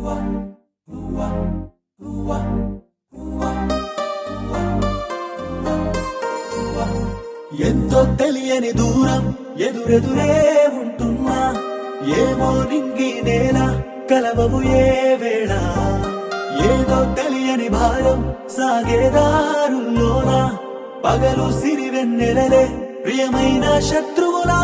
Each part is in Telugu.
ఎంతో తెలియని దూరం ఎదురెదురే ఉంటున్నా ఏమో నింగి నేల కలవవు ఏ వేళ ఏదో తెలియని భారం సాగేదారుల్లోనా పగలు సిరివెన్నెలలే ప్రియమైన శత్రువులా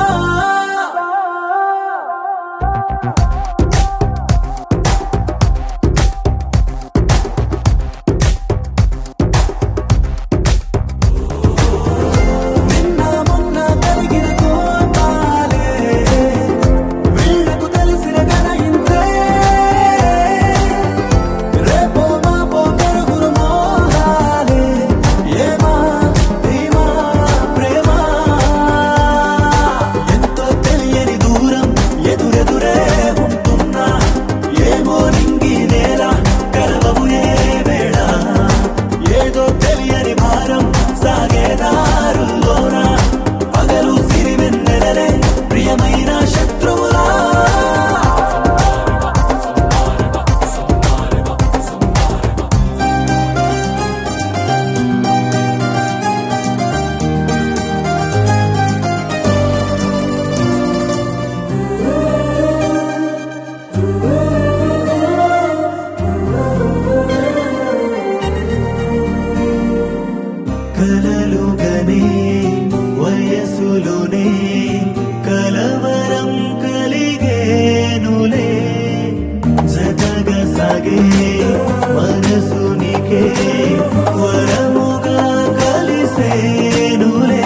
కలలుగనే వయసులోనే కలవరం కలిగేనులే జతగా సాగే మనసునికే వరముగా కలిసేనులే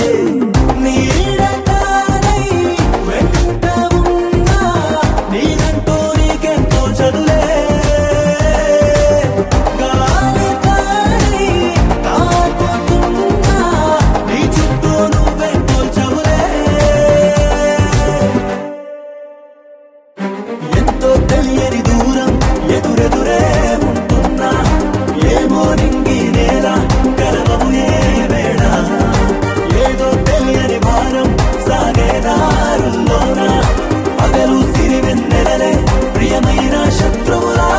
నీడతానై వెంట ఉన్నా నీదంటూ నీకెంతో చదులే ఎంతో తెలియని దూరం ఎదురెదురే ఉంటున్నా ఏమో నింగి నేల కలవవు ఏ వేళ ఏదో తెలియని భారం సాగేదారుల్లోనా పగలు సిరివెన్నెలలే ప్రియమైన శత్రువులా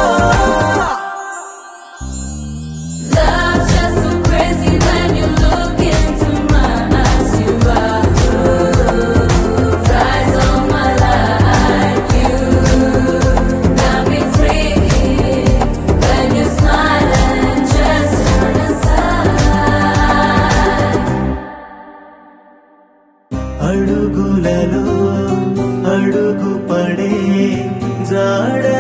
అడుగులలో అడుగు పడే జాడ